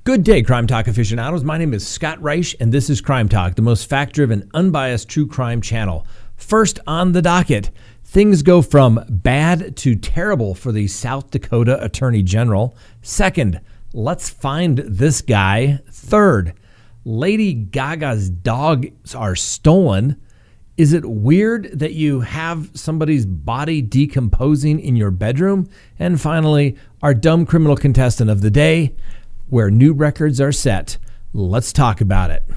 Good day, Crime Talk aficionados. My name is Scott Reich, and this is Crime Talk, the most fact-driven, unbiased true crime channel. First on the docket, things go from bad to terrible for the South Dakota Attorney General. Second, let's find this guy. Third, Lady Gaga's dogs are stolen. Is it weird that you have somebody's body decomposing in your bedroom? And finally, our dumb criminal contestant of the day, where new records are set. Let's talk about it.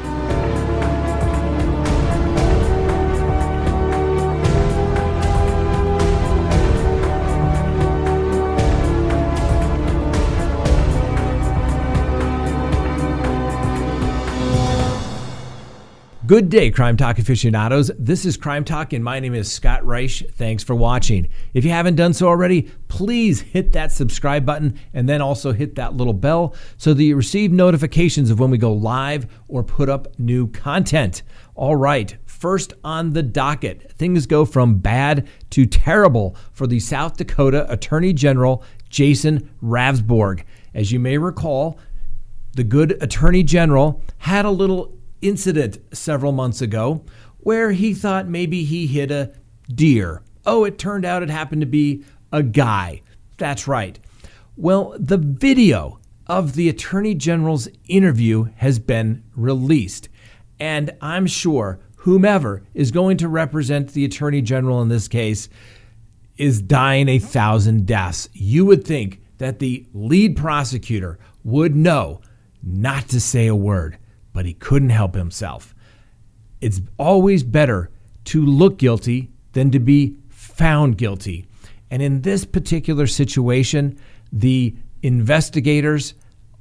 Good day, Crime Talk aficionados. This is Crime Talk, and my name is Scott Reich. Thanks for watching. If you haven't done so already, please hit that subscribe button and then also hit that little bell so that you receive notifications of when we go live or put up new content. All right, first on the docket, things go from bad to terrible for the South Dakota Attorney General, Jason Ravnsborg. As you may recall, the good Attorney General had a little incident several months ago where he thought maybe he hit a deer. Oh, it turned out it happened to be a guy. That's right. Well, the video of the Attorney General's interview has been released, and I'm sure whomever is going to represent the Attorney General in this case is dying 1,000 deaths. You would think that the lead prosecutor would know not to say a word, but he couldn't help himself. It's always better to look guilty than to be found guilty. And in this particular situation, the investigators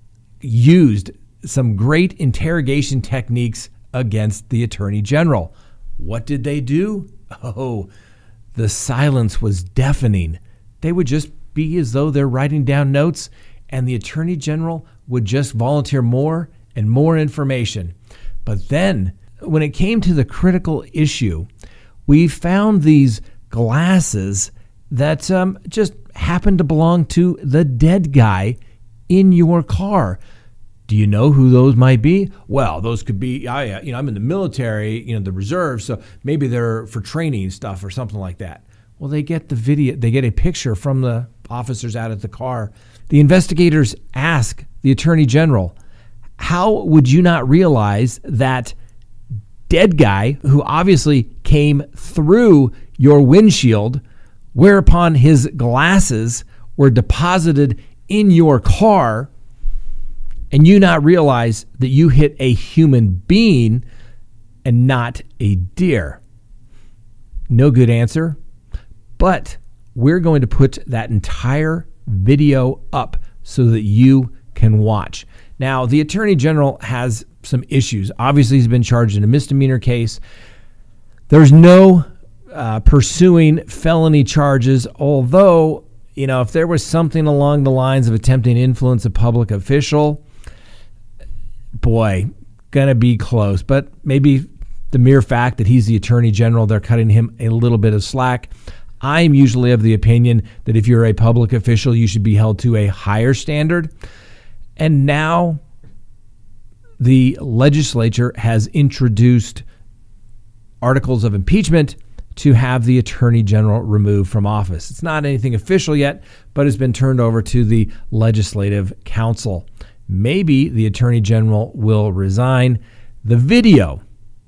used some great interrogation techniques against the Attorney General. What did they do? Oh, the silence was deafening. They would just be as though they're writing down notes, and the Attorney General would just volunteer more and more information. But then, when it came to the critical issue, we found these glasses that just happened to belong to the dead guy in your car. Do you know who those might be? Well, those could be, I'm in the military, the reserve, so maybe they're for training stuff or something like that. Well, they get the video, they get a picture from the officers out at the car. The investigators ask the Attorney General, how would you not realize that dead guy who obviously came through your windshield, whereupon his glasses were deposited in your car, and you not realize that you hit a human being and not a deer? No good answer, but we're going to put that entire video up so that you can watch. Now, the Attorney General has some issues. Obviously, he's been charged in a misdemeanor case. There's no pursuing felony charges, although, if there was something along the lines of attempting to influence a public official, boy, gonna be close. But maybe the mere fact that he's the Attorney General, they're cutting him a little bit of slack. I'm usually of the opinion that if you're a public official, you should be held to a higher standard. And now the legislature has introduced articles of impeachment to have the Attorney General removed from office. It's not anything official yet, but it's been turned over to the Legislative Council. Maybe the Attorney General will resign. The video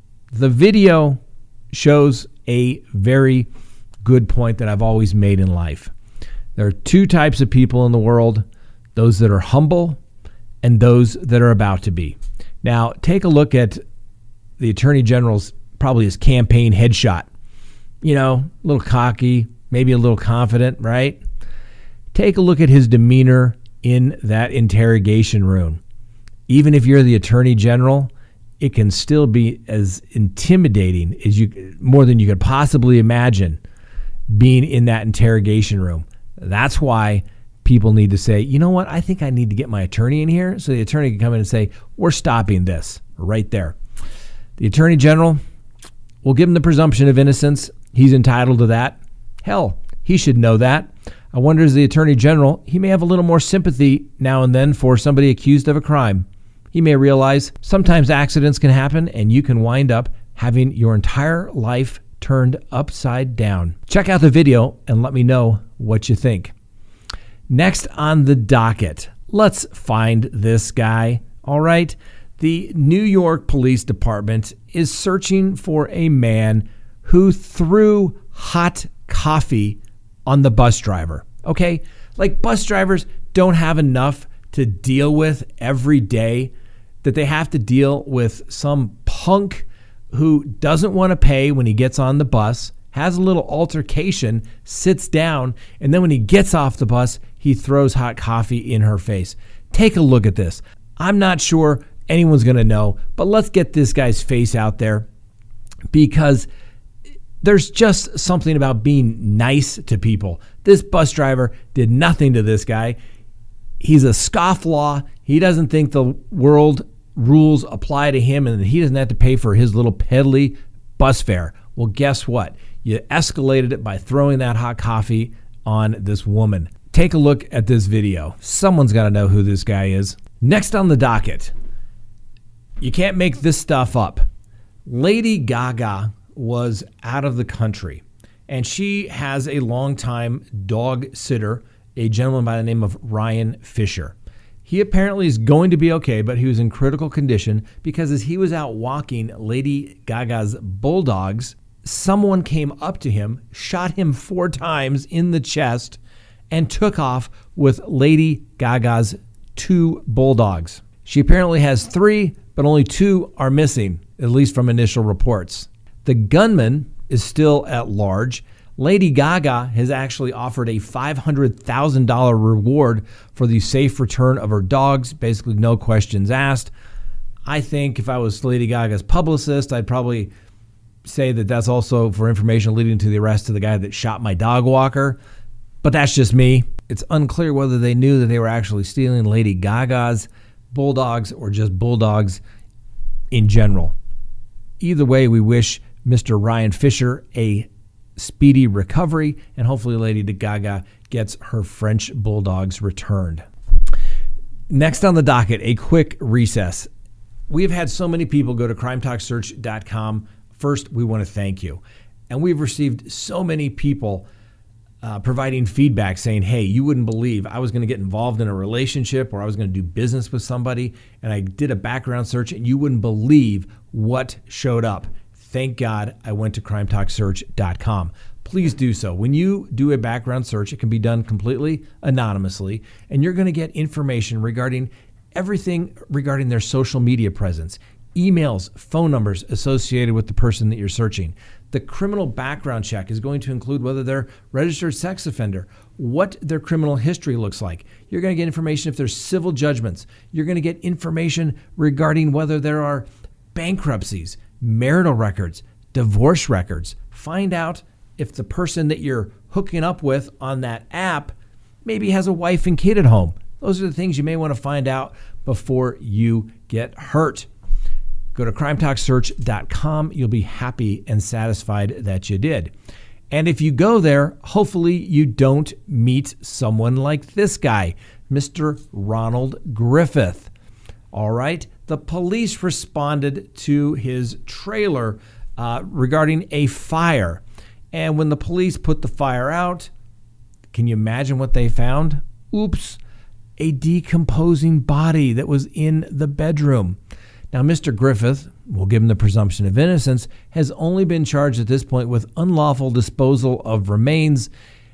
shows a very good point that I've always made in life. There are two types of people in the world, those that are humble and those that are about to be. Now, take a look at the Attorney General's, probably his campaign headshot. A little cocky, maybe a little confident, right? Take a look at his demeanor in that interrogation room. Even if you're the Attorney General, it can still be as intimidating as more than you could possibly imagine being in that interrogation room. That's why people need to say, you know what, I think I need to get my attorney in here, so the attorney can come in and say, we're stopping this right there. The Attorney General, we'll give him the presumption of innocence. He's entitled to that. Hell, he should know that. I wonder, as the Attorney General, he may have a little more sympathy now and then for somebody accused of a crime. He may realize sometimes accidents can happen and you can wind up having your entire life turned upside down. Check out the video and let me know what you think. Next on the docket, let's find this guy. All right. The New York Police Department is searching for a man who threw hot coffee on the bus driver. Okay? Like, bus drivers don't have enough to deal with every day, that they have to deal with some punk who doesn't want to pay when he gets on the bus, has a little altercation, sits down, and then when he gets off the bus, he throws hot coffee in her face. Take a look at this. I'm not sure anyone's going to know, but let's get this guy's face out there, because there's just something about being nice to people. This bus driver did nothing to this guy. He's a scofflaw. He doesn't think the world rules apply to him and that he doesn't have to pay for his little peddly bus fare. Well, guess what? You escalated it by throwing that hot coffee on this woman. Take a look at this video. Someone's got to know who this guy is. Next on the docket, you can't make this stuff up. Lady Gaga was out of the country, and she has a longtime dog sitter, a gentleman by the name of Ryan Fisher. He apparently is going to be okay, but he was in critical condition because as he was out walking Lady Gaga's bulldogs, someone came up to him, shot him 4 times in the chest, and took off with Lady Gaga's 2 bulldogs. She apparently has 3, but only 2 are missing, at least from initial reports. The gunman is still at large. Lady Gaga has actually offered a $500,000 reward for the safe return of her dogs, basically no questions asked. I think if I was Lady Gaga's publicist, I'd probably say that that's also for information leading to the arrest of the guy that shot my dog walker. But that's just me. It's unclear whether they knew that they were actually stealing Lady Gaga's bulldogs or just bulldogs in general. Either way, we wish Mr. Ryan Fisher a speedy recovery, and hopefully Lady Gaga gets her French bulldogs returned. Next on the docket, a quick recess. We have had so many people go to crimetalksearch.com. First, we want to thank you. And we've received so many people providing feedback saying, hey, you wouldn't believe I was going to get involved in a relationship or I was going to do business with somebody, and I did a background search and you wouldn't believe what showed up. Thank God I went to crimetalksearch.com. Please do so. When you do a background search, it can be done completely anonymously, and you're going to get information regarding everything regarding their social media presence, emails, phone numbers associated with the person that you're searching. The criminal background check is going to include whether they're registered sex offender, what their criminal history looks like. You're going to get information if there's civil judgments. You're going to get information regarding whether there are bankruptcies, marital records, divorce records. Find out if the person that you're hooking up with on that app maybe has a wife and kid at home. Those are the things you may want to find out before you get hurt. Go to crimetalksearch.com. You'll be happy and satisfied that you did. And if you go there, hopefully you don't meet someone like this guy, Mr. Ronald Griffith. All right. The police responded to his trailer regarding a fire. And when the police put the fire out, can you imagine what they found? Oops, a decomposing body that was in the bedroom. Now, Mr. Griffith, we'll give him the presumption of innocence, has only been charged at this point with unlawful disposal of remains,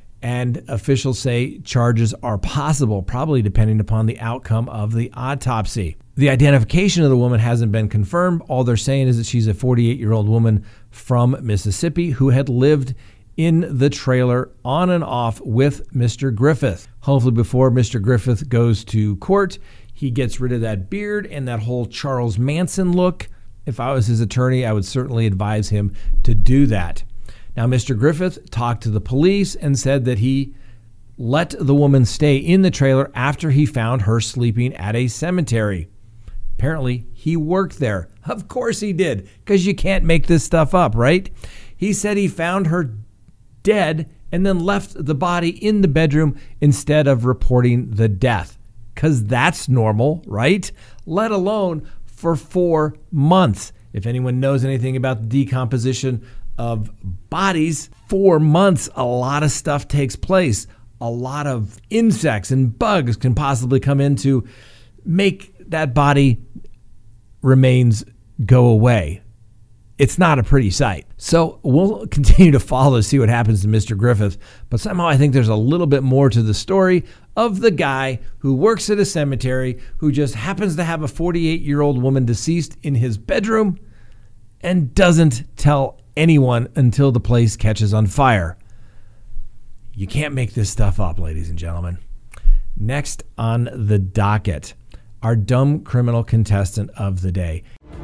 and officials say charges are possible, probably depending upon the outcome of the autopsy. The identification of the woman hasn't been confirmed. All they're saying is that she's a 48-year-old woman from Mississippi who had lived in the trailer on and off with Mr. Griffith. Hopefully before Mr. Griffith goes to court, he gets rid of that beard and that whole Charles Manson look. If I was his attorney, I would certainly advise him to do that. Now, Mr. Griffith talked to the police and said that he let the woman stay in the trailer after he found her sleeping at a cemetery. Apparently, he worked there. Of course he did, because you can't make this stuff up, right? He said he found her dead and then left the body in the bedroom instead of reporting the death. Because that's normal, right? Let alone for 4 months. If anyone knows anything about the decomposition of bodies, 4 months, a lot of stuff takes place. A lot of insects and bugs can possibly come in to make that body remains go away. It's not a pretty sight. So we'll continue to follow to see what happens to Mr. Griffith. But somehow I think there's a little bit more to the story of the guy who works at a cemetery who just happens to have a 48-year-old woman deceased in his bedroom and doesn't tell anyone until the place catches on fire. You can't make this stuff up, ladies and gentlemen. Next on the docket, our dumb criminal contestant of the day.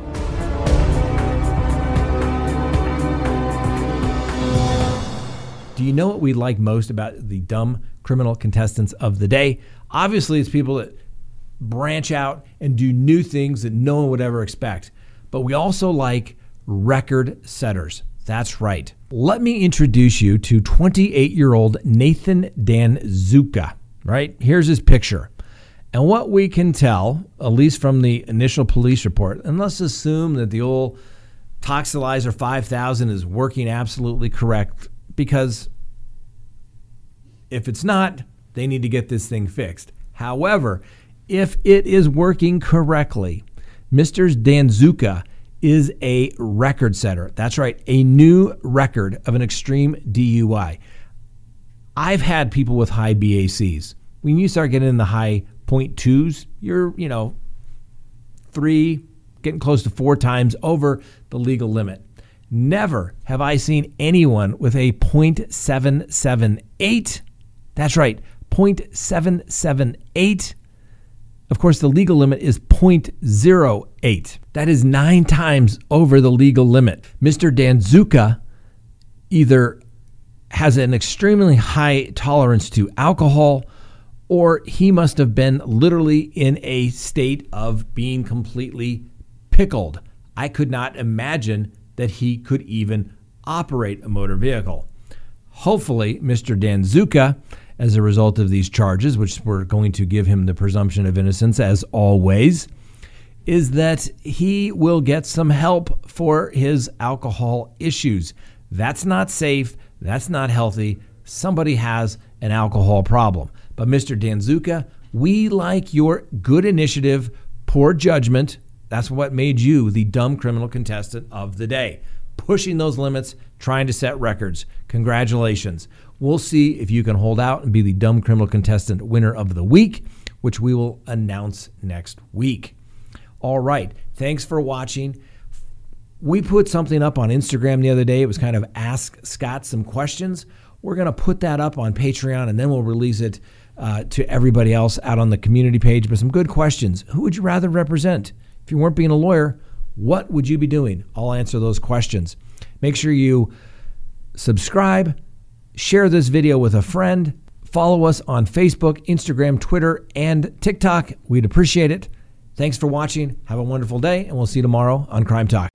Do you know what we like most about the dumb criminal contestants of the day? Obviously, it's people that branch out and do new things that no one would ever expect. But we also like record setters. That's right. Let me introduce you to 28-year-old Nathan Danzuka, right? Here's his picture. And what we can tell, at least from the initial police report, and let's assume that the old Toxilizer 5000 is working absolutely correct, because if it's not, they need to get this thing fixed. However, if it is working correctly, Mr. Danzuka is a record setter. That's right, a new record of an extreme DUI. I've had people with high BACs. When you start getting in the high 0.2s, you're, 3, getting close to 4 times over the legal limit. Never have I seen anyone with a 0.778. That's right, 0.778. Of course, the legal limit is 0.08. That is 9 times over the legal limit. Mr. Danzuka either has an extremely high tolerance to alcohol, or he must have been literally in a state of being completely pickled. I could not imagine that he could even operate a motor vehicle. Hopefully, Mr. Danzuka, as a result of these charges, which we're going to give him the presumption of innocence as always, is that he will get some help for his alcohol issues. That's not safe. That's not healthy. Somebody has an alcohol problem. But Mr. Danzuka, we like your good initiative, poor judgment. That's what made you the dumb criminal contestant of the day. Pushing those limits, trying to set records. Congratulations. We'll see if you can hold out and be the dumb criminal contestant winner of the week, which we will announce next week. All right. Thanks for watching. We put something up on Instagram the other day. It was kind of ask Scott some questions. We're going to put that up on Patreon, and then we'll release it to everybody else out on the community page. But some good questions. Who would you rather represent? If you weren't being a lawyer, what would you be doing? I'll answer those questions. Make sure you subscribe, share this video with a friend, follow us on Facebook, Instagram, Twitter, and TikTok. We'd appreciate it. Thanks for watching. Have a wonderful day, and we'll see you tomorrow on Crime Talk.